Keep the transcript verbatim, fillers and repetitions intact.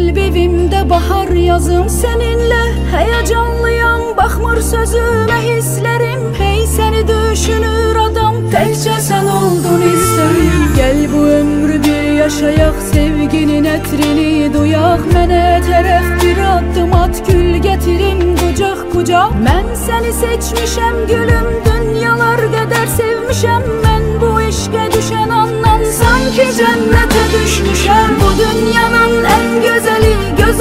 evimde bahar yazım seninle. Heyecanlıyam bakmır sözüme hislerim. Hey seni düşünür adam, tekçe sen oldun isterim. Gel bu ömrü bir yaşayak, sevginin etrini duyak. Mene teref bir adım at, gül getirim kucak kucak. Ben seni seçmişem gülüm, dünyalar kadar sevmişem. Ben bu işe düşen andan sanki cennet.